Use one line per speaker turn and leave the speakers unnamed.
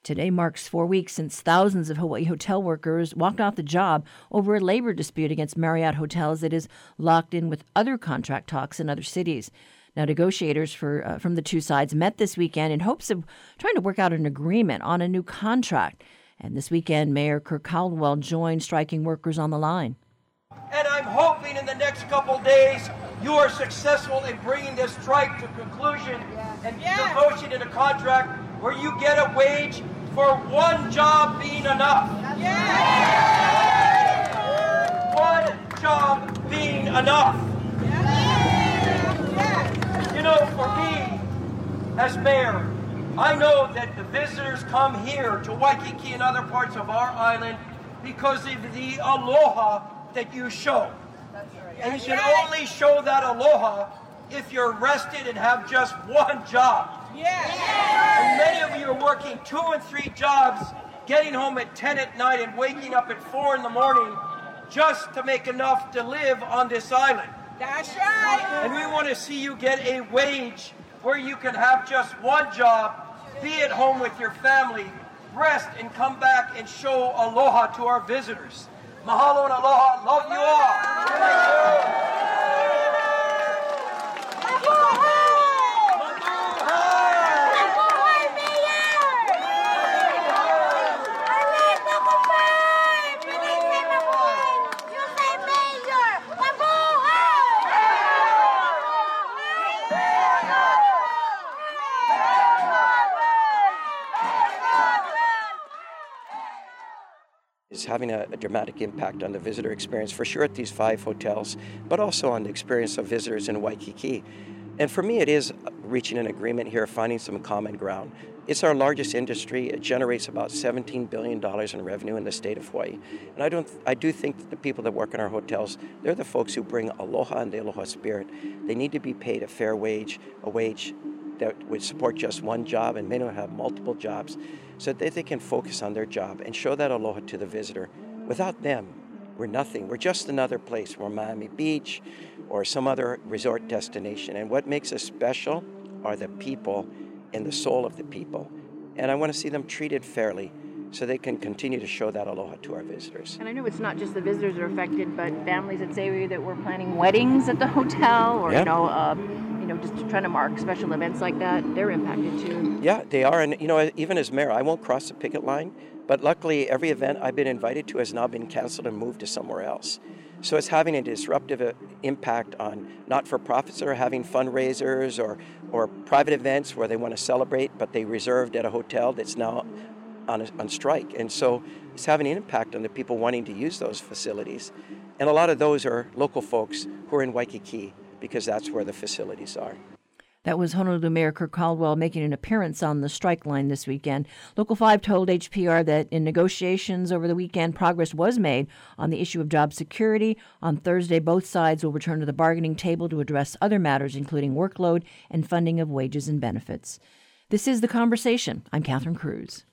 Today marks 4 weeks since thousands of Hawaii hotel workers walked off the job over a labor dispute against Marriott Hotels that is locked in with other contract talks in other cities. Now, negotiators from the two sides met this weekend in hopes of trying to work out an agreement on a new contract. And this weekend, Mayor Kirk Caldwell joined striking workers on the line.
And I'm hoping in the next couple days you are successful in bringing this strike to conclusion and negotiating a contract where you get a wage for one job being enough. One job being enough. You know, for me, as mayor, I know that the visitors come here to Waikiki and other parts of our island because of the aloha that you show. And you can only show that aloha if you're rested and have just one job. And many of you are working 2 and 3 jobs, getting home at 10 at night and waking up at 4 in the morning just to make enough to live on this island.
That's right.
And we want to see you get a wage where you can have just one job, be at home with your family, rest, and come back and show aloha to our visitors. Mahalo and aloha. Love you all.
Is having a dramatic impact on the visitor experience, for sure at these 5 hotels, but also on the experience of visitors in Waikiki. And for me, it is reaching an agreement here, finding some common ground. It's our largest industry. It generates about $17 billion in revenue in the state of Hawaii. And I do think that the people that work in our hotels, they're the folks who bring aloha and the aloha spirit. They need to be paid a fair wage, a wage that would support just one job and may not have multiple jobs, so that they can focus on their job and show that aloha to the visitor. Without them, we're nothing. We're just another place. We're Miami Beach or some other resort destination. And what makes us special are the people and the soul of the people. And I want to see them treated fairly so they can continue to show that aloha to our visitors.
And I know it's not just the visitors that are affected, but families at Sayuri that were planning weddings at the hotel or, just trying to mark special events like that, they're impacted too.
Yeah, they are. And, even as mayor, I won't cross the picket line, but luckily every event I've been invited to has now been canceled and moved to somewhere else. So it's having a disruptive impact on not-for-profits that are having fundraisers or private events where they want to celebrate, but they reserved at a hotel that's now on strike. And so it's having an impact on the people wanting to use those facilities. And a lot of those are local folks who are in Waikiki because that's where the facilities are.
That was Honolulu Mayor Kirk Caldwell making an appearance on the strike line this weekend. Local 5 told HPR that in negotiations over the weekend, progress was made on the issue of job security. On Thursday, both sides will return to the bargaining table to address other matters, including workload and funding of wages and benefits. This is The Conversation. I'm Catherine Cruz.